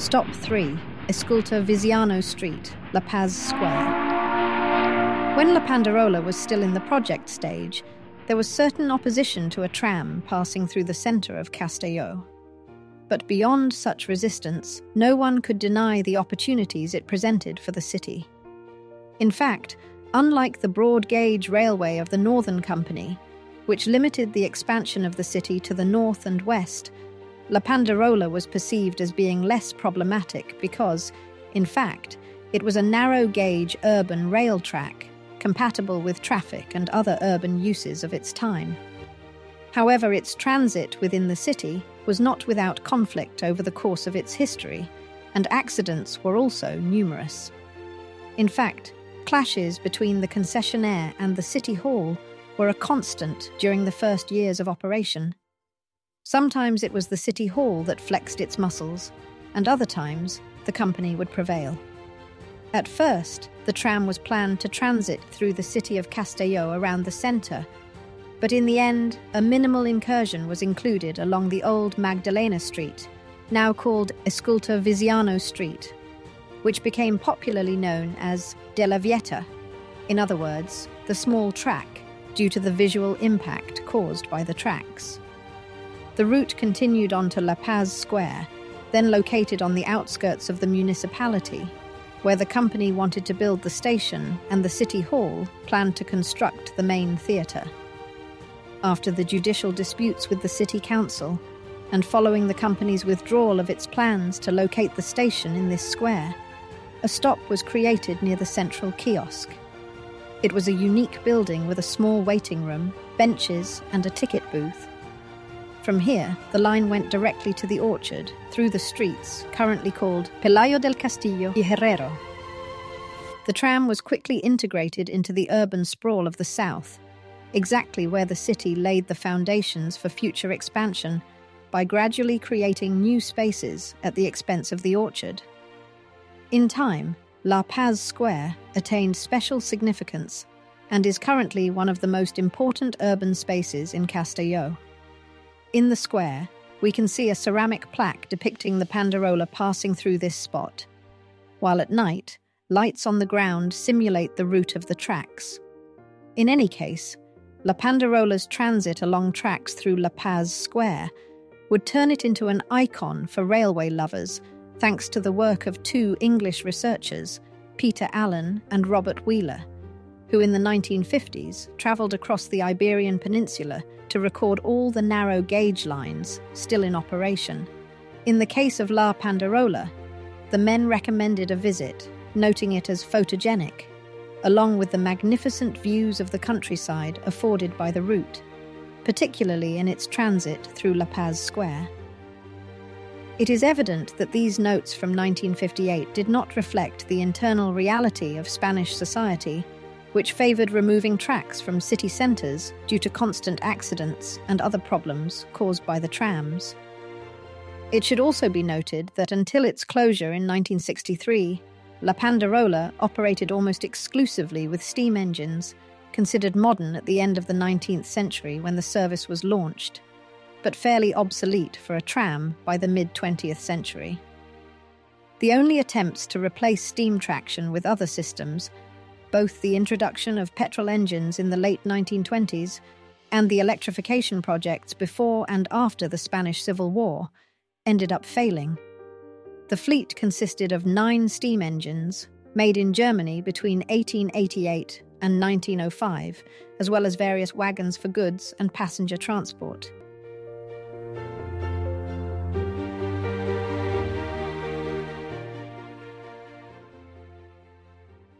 Stop 3, Escultor Viziano Street, La Paz Square. When La Panderola was still in the project stage, there was certain opposition to a tram passing through the centre of Castelló. But beyond such resistance, no one could deny the opportunities it presented for the city. In fact, unlike the broad-gauge railway of the Northern Company, which limited the expansion of the city to the north and west, La Panderola was perceived as being less problematic because, in fact, it was a narrow-gauge urban rail track, compatible with traffic and other urban uses of its time. However, its transit within the city was not without conflict over the course of its history, and accidents were also numerous. In fact, clashes between the concessionaire and the City Hall were a constant during the first years of operation. Sometimes it was the City Hall that flexed its muscles, and other times the company would prevail. At first, the tram was planned to transit through the city of Castelló around the centre, but in the end, a minimal incursion was included along the old Magdalena Street, now called Escultor Viziano Street, which became popularly known as De la Vieta, in other words, the small track, due to the visual impact caused by the tracks. The route continued on to La Paz Square, then located on the outskirts of the municipality, where the company wanted to build the station and the City Hall planned to construct the main theatre. After the judicial disputes with the City Council, and following the company's withdrawal of its plans to locate the station in this square, a stop was created near the central kiosk. It was a unique building with a small waiting room, benches, and a ticket booth. From here, the line went directly to the orchard, through the streets, currently called Pelayo del Castillo y Herrero. The tram was quickly integrated into the urban sprawl of the south, exactly where the city laid the foundations for future expansion by gradually creating new spaces at the expense of the orchard. In time, La Paz Square attained special significance and is currently one of the most important urban spaces in Castelló. In the square, we can see a ceramic plaque depicting the Panderola passing through this spot, while at night, lights on the ground simulate the route of the tracks. In any case, La Panderola's transit along tracks through La Paz Square would turn it into an icon for railway lovers thanks to the work of two English researchers, Peter Allen and Robert Wheeler, who in the 1950s travelled across the Iberian Peninsula to record all the narrow gauge lines still in operation. In the case of La Panderola, the men recommended a visit, noting it as photogenic, along with the magnificent views of the countryside afforded by the route, particularly in its transit through La Paz Square. It is evident that these notes from 1958 did not reflect the internal reality of Spanish society, which favoured removing tracks from city centres due to constant accidents and other problems caused by the trams. It should also be noted that until its closure in 1963, La Panderola operated almost exclusively with steam engines, considered modern at the end of the 19th century when the service was launched, but fairly obsolete for a tram by the mid-20th century. The only attempts to replace steam traction with other systems, both the introduction of petrol engines in the late 1920s and the electrification projects before and after the Spanish Civil War, ended up failing. The fleet consisted of 9 steam engines, made in Germany between 1888 and 1905, as well as various wagons for goods and passenger transport.